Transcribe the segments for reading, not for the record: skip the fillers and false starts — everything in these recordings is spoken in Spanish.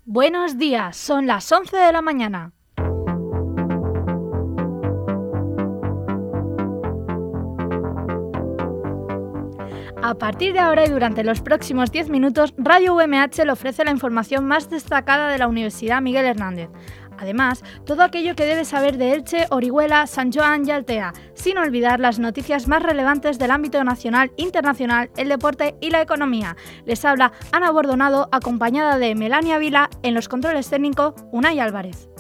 Buenos días, son las 11 de la mañana. A partir de ahora y durante los próximos 10 minutos, Radio UMH le ofrece la información más destacada de la Universidad Miguel Hernández. Además, todo aquello que debe saber de Elche, Orihuela, San Joan y Altea, sin olvidar las noticias más relevantes del ámbito nacional, internacional, el deporte y la economía. Les habla Ana Bordonado, acompañada de Melania Vila, en los controles técnicos, Unai Álvarez.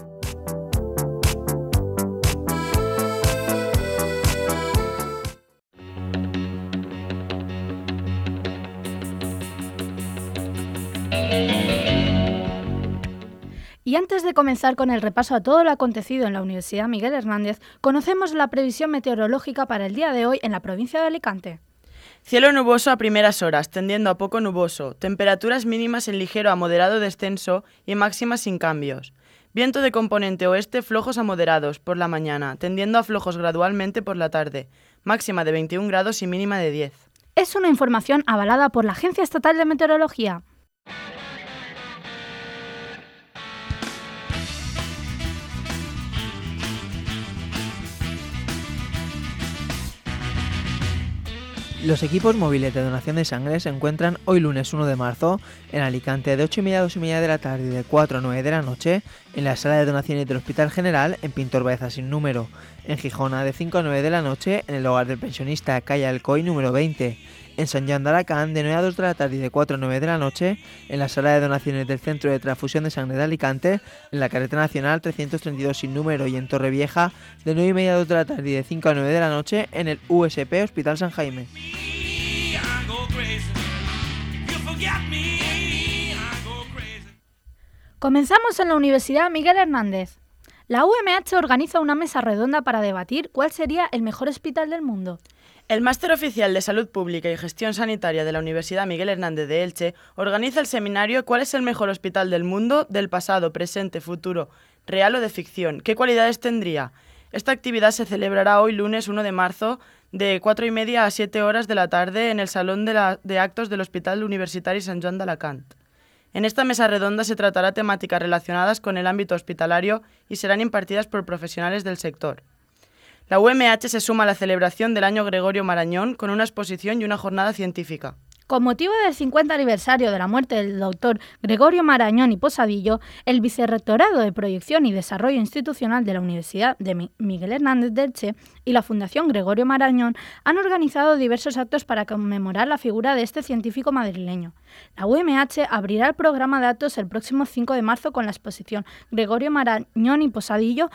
Y antes de comenzar con el repaso a todo lo acontecido en la Universidad Miguel Hernández, conocemos la previsión meteorológica para el día de hoy en la provincia de Alicante. Cielo nuboso a primeras horas, tendiendo a poco nuboso. Temperaturas mínimas en ligero a moderado descenso y máximas sin cambios. Viento de componente oeste flojos a moderados por la mañana, tendiendo a flojos gradualmente por la tarde. Máxima de 21 grados y mínima de 10. Es una información avalada por la Agencia Estatal de Meteorología. Los equipos móviles de donación de sangre se encuentran hoy lunes 1 de marzo en Alicante de 8:30 a 2:30 de la tarde y de 4 a 9 de la noche en la sala de donaciones del Hospital General en Pintor Baeza sin número, en Gijona de 5 a 9 de la noche en el hogar del pensionista calle Alcoy número 20, en San Joan de Alacant de 9 a 2 de la tarde y de 4 a 9 de la noche en la sala de donaciones del Centro de Transfusión de Sangre de Alicante en la carretera nacional 332 sin número y en Torrevieja de 9:30 a 2 de la tarde y de 5 a 9 de la noche en el USP Hospital San Jaime. Comenzamos en la Universidad Miguel Hernández. La UMH organiza una mesa redonda para debatir cuál sería el mejor hospital del mundo. El Máster Oficial de Salud Pública y Gestión Sanitaria de la Universidad Miguel Hernández de Elche organiza el seminario ¿Cuál es el mejor hospital del mundo? Del pasado, presente, futuro, real o de ficción. ¿Qué cualidades tendría? Esta actividad se celebrará hoy lunes 1 de marzo de 4:30 a 7 horas de la tarde en el Salón de Actos del Hospital Universitari Sant Joan d'Alacant. En esta mesa redonda se tratará temáticas relacionadas con el ámbito hospitalario y serán impartidas por profesionales del sector. La UMH se suma a la celebración del año Gregorio Marañón con una exposición y una jornada científica. Con motivo del 50 aniversario de la muerte del doctor Gregorio Marañón y Posadillo, el Vicerrectorado de Proyección y Desarrollo Institucional de la Universidad de Miguel Hernández de Elche y la Fundación Gregorio Marañón han organizado diversos actos para conmemorar la figura de este científico madrileño. La UMH abrirá el programa de actos el próximo 5 de marzo con la exposición Gregorio Marañón y Posadillo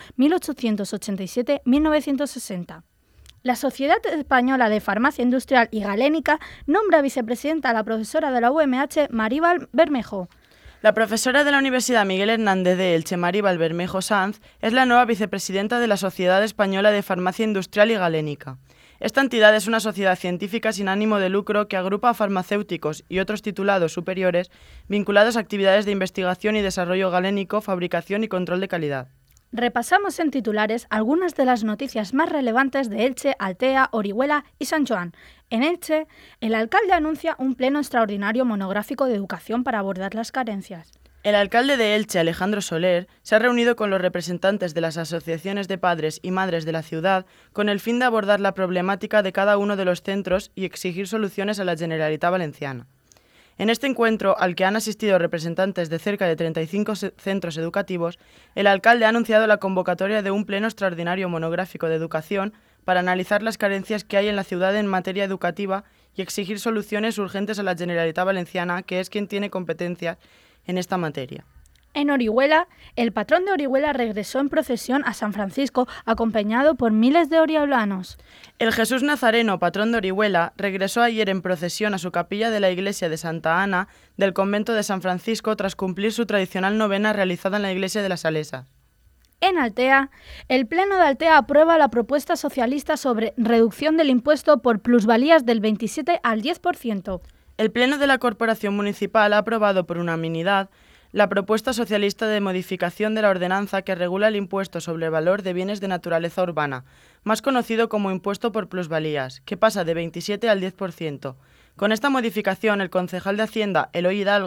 1887-1960. La Sociedad Española de Farmacia Industrial y Galénica nombra vicepresidenta a la profesora de la UMH, Maribal Bermejo. La profesora de la Universidad Miguel Hernández de Elche, Maribal Bermejo Sanz, es la nueva vicepresidenta de la Sociedad Española de Farmacia Industrial y Galénica. Esta entidad es una sociedad científica sin ánimo de lucro que agrupa a farmacéuticos y otros titulados superiores vinculados a actividades de investigación y desarrollo galénico, fabricación y control de calidad. Repasamos en titulares algunas de las noticias más relevantes de Elche, Altea, Orihuela y San Joan. En Elche, el alcalde anuncia un pleno extraordinario monográfico de educación para abordar las carencias. El alcalde de Elche, Alejandro Soler, se ha reunido con los representantes de las asociaciones de padres y madres de la ciudad con el fin de abordar la problemática de cada uno de los centros y exigir soluciones a la Generalitat Valenciana. En este encuentro, al que han asistido representantes de cerca de 35 centros educativos, el alcalde ha anunciado la convocatoria de un pleno extraordinario monográfico de educación para analizar las carencias que hay en la ciudad en materia educativa y exigir soluciones urgentes a la Generalitat Valenciana, que es quien tiene competencias en esta materia. En Orihuela, el patrón de Orihuela regresó en procesión a San Francisco, acompañado por miles de orihuelanos. El Jesús Nazareno, patrón de Orihuela, regresó ayer en procesión a su capilla de la iglesia de Santa Ana del convento de San Francisco tras cumplir su tradicional novena realizada en la iglesia de la Salesa. En Altea, el Pleno de Altea aprueba la propuesta socialista sobre reducción del impuesto por plusvalías del 27 al 10%. El Pleno de la Corporación Municipal ha aprobado por unanimidad la propuesta socialista de modificación de la ordenanza que regula el impuesto sobre el valor de bienes de naturaleza urbana, más conocido como impuesto por plusvalías, que pasa de 27 al 10%. Con esta modificación, el concejal de Hacienda, Eloy Hidalgo,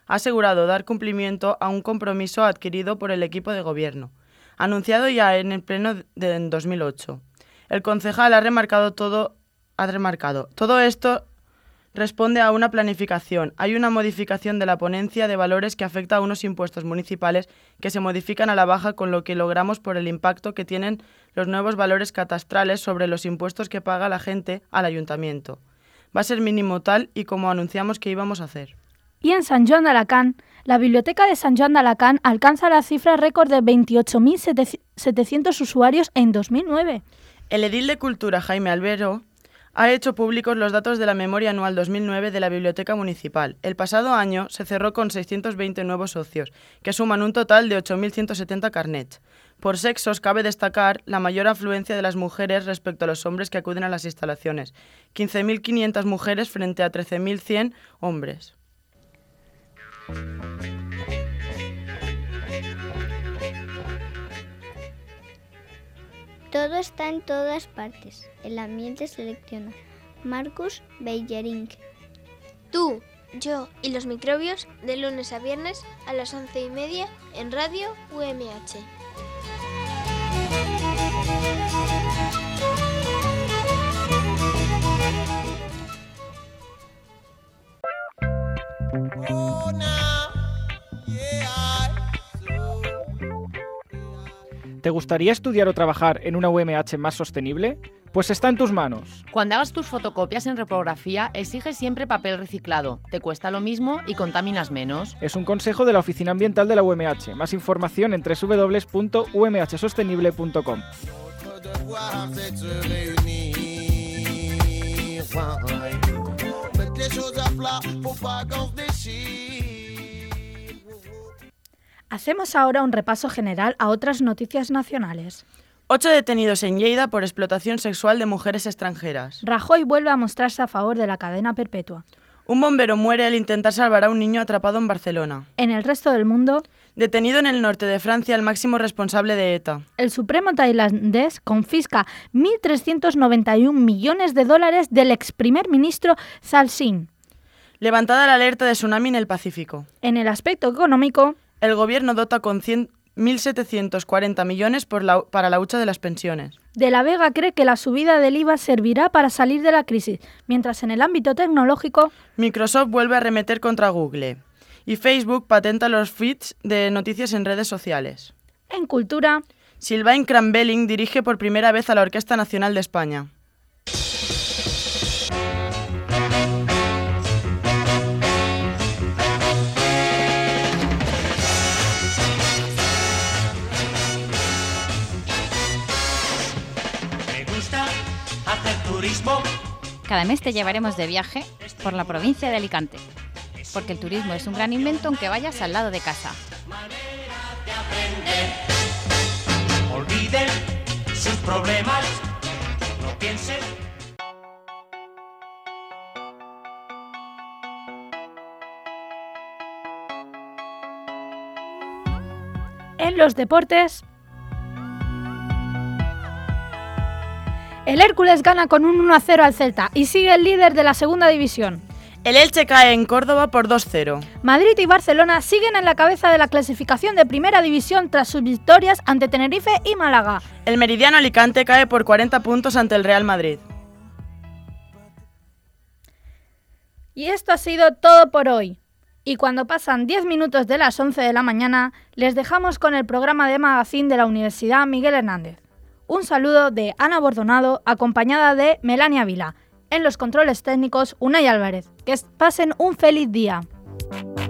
ha asegurado dar cumplimiento a un compromiso adquirido por el equipo de gobierno, anunciado ya en el pleno de 2008. El concejal ha remarcado todo esto responde a una planificación. Hay una modificación de la ponencia de valores que afecta a unos impuestos municipales que se modifican a la baja, con lo que logramos por el impacto que tienen los nuevos valores catastrales sobre los impuestos que paga la gente al ayuntamiento. Va a ser mínimo tal y como anunciamos que íbamos a hacer. Y en Sant Joan d'Alacant, la Biblioteca de Sant Joan d'Alacant alcanza la cifra récord de 28.700 usuarios en 2009. El edil de Cultura, Jaime Albero, ha hecho públicos los datos de la memoria anual 2009 de la Biblioteca Municipal. El pasado año se cerró con 620 nuevos socios, que suman un total de 8.170 carnets. Por sexos, cabe destacar la mayor afluencia de las mujeres respecto a los hombres que acuden a las instalaciones. 15.500 mujeres frente a 13.100 hombres. Todo está en todas partes. El ambiente selecciona. Marcus Beijering. Tú, yo y los microbios, de lunes a viernes a las 11:30 en Radio UMH. ¿Te gustaría estudiar o trabajar en una UMH más sostenible? Pues está en tus manos. Cuando hagas tus fotocopias en reprografía, exige siempre papel reciclado. Te cuesta lo mismo y contaminas menos. Es un consejo de la Oficina Ambiental de la UMH. Más información en www.umhsostenible.com. Hacemos ahora un repaso general a otras noticias nacionales. 8 detenidos en Lleida por explotación sexual de mujeres extranjeras. Rajoy vuelve a mostrarse a favor de la cadena perpetua. Un bombero muere al intentar salvar a un niño atrapado en Barcelona. En el resto del mundo, detenido en el norte de Francia el máximo responsable de ETA. El Supremo tailandés confisca 1.391 millones de dólares del ex primer ministro Thaksin. Levantada la alerta de tsunami en el Pacífico. En el aspecto económico, el gobierno dota con 1.740 millones para la hucha de las pensiones. De la Vega cree que la subida del IVA servirá para salir de la crisis, mientras en el ámbito tecnológico, Microsoft vuelve a arremeter contra Google y Facebook patenta los feeds de noticias en redes sociales. En cultura, Sylvain Cranbelling dirige por primera vez a la Orquesta Nacional de España. Cada mes te llevaremos de viaje por la provincia de Alicante, porque el turismo es un gran invento aunque vayas al lado de casa. Olviden sus problemas, no piensen. En los deportes, el Hércules gana con un 1-0 al Celta y sigue el líder de la segunda división. El Elche cae en Córdoba por 2-0. Madrid y Barcelona siguen en la cabeza de la clasificación de primera división tras sus victorias ante Tenerife y Málaga. El Meridiano Alicante cae por 40 puntos ante el Real Madrid. Y esto ha sido todo por hoy. Y cuando pasan 10 minutos de las 11 de la mañana, les dejamos con el programa de Magazine de la Universidad Miguel Hernández. Un saludo de Ana Bordonado, acompañada de Melania Vila. En los controles técnicos, Unai Álvarez. Que pasen un feliz día.